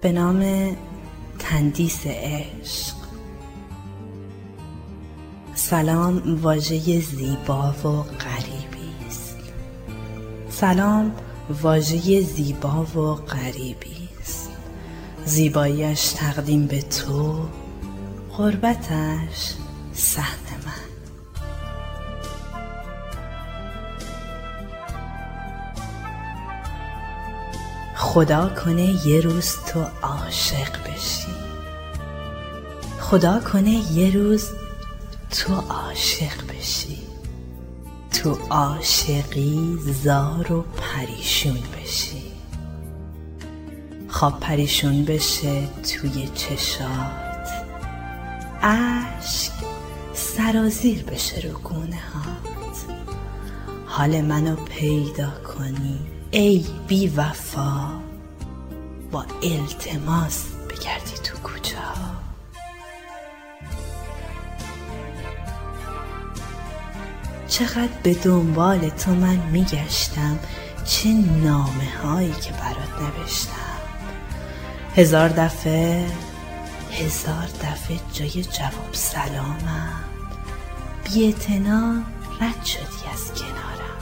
به نام تندیس عشق. سلام واژه زیبا و غریبی است. سلام واژه زیبا و غریبی است. زیباییش تقدیم به تو، غربتش صحن من. خدا کنه یه روز تو عاشق بشی. خدا کنه یه روز تو عاشق بشی. تو عاشقی زار و پریشون بشی. خواب پریشون بشه توی چشات، اشک سرازیر بشه رو گونه هات. حال منو پیدا کنی ای بی وفا، با التماس بگردی تو کوچه ها. چقدر به دنبال تو من میگشتم، چه نامه هایی که برات نوشتم. هزار دفعه جای جواب سلامم، بی اعتنا رد شدی از کنارم.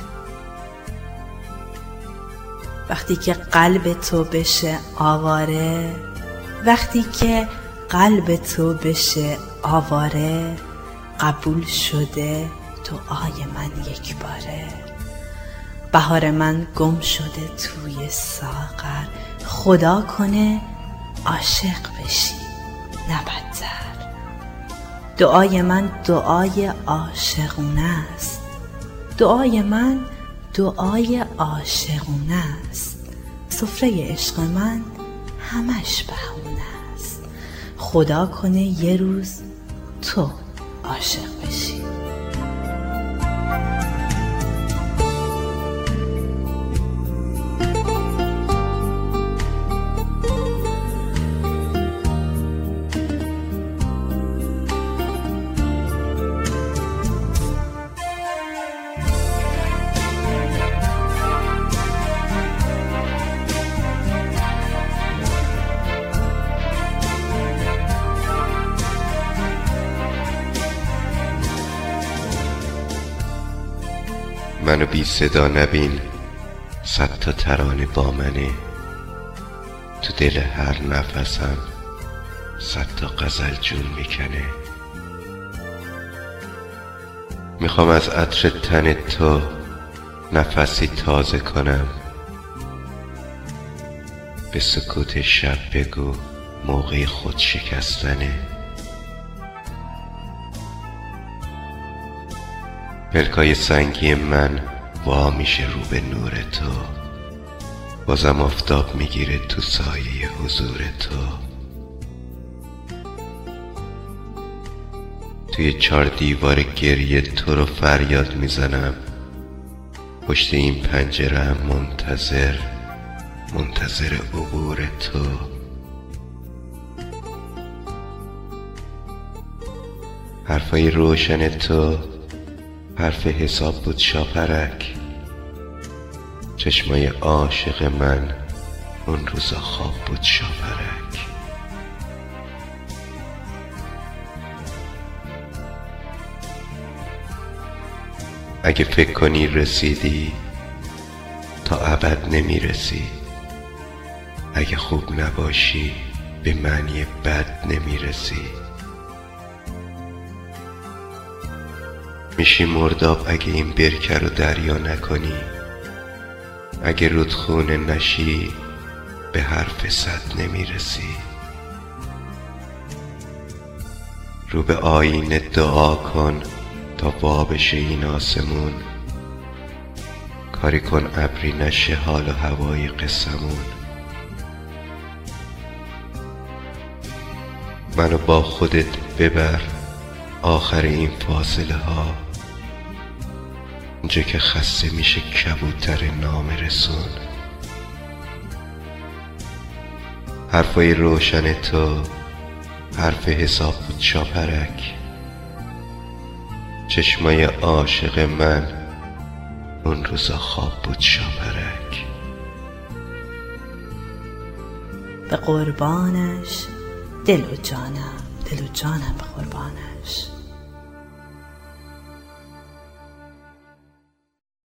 وقتی که قلب تو بشه آواره، وقتی که قلب تو بشه آواره، قبول شده دعای من یک باره. بهار من گم شده توی ساغر، خدا کنه عاشق بشی نه بدتر. دعای من دعای عاشقونه است. دعای من دعای عاشقونه است. سفره عشق من همش بهونه است. خدا کنه یه روز تو عاشق بشی. منو بی صدا نبین، 100 تا ترانه با منه. تو دل هر نفسم 100 تا غزل جون میکنه. میخوام از عطر تن تو نفسی تازه کنم. به سکوت شب بگو موقع خود شکستنه. پلکای سنگی من وا میشه رو به نور تو. بازم آفتاب میگیره تو سایه حضور تو. توی 4 دیوار گریه تو رو فریاد میزنم. پشت این پنجره هم منتظر عبور تو. حرفای روشن تو حرف حساب بود شاپرک. چشمای عاشق من اون روزا خواب بود شاپرک. اگه فکر کنی رسیدی تا ابد نمیرسی. اگه خوب نباشی به معنی بد نمیرسی. میشی مرداب اگه این برکه رو دریا نکنی. اگه رودخونه نشی به حرف 100 نمیرسی. رو به آینه دعا کن تا وا بشه این آسمون. کاری کن ابری نشه حال و هوای قصمون. منو با خودت ببر آخر این فاصله ها، اونجا که خسته میشه کبوتر نامرسون. حرفای روشن تو حرف حساب بود شاپرک. چشمای عاشق من اون روزا خواب بود شاپرک. به قربانش، دل و جانم به قربانش.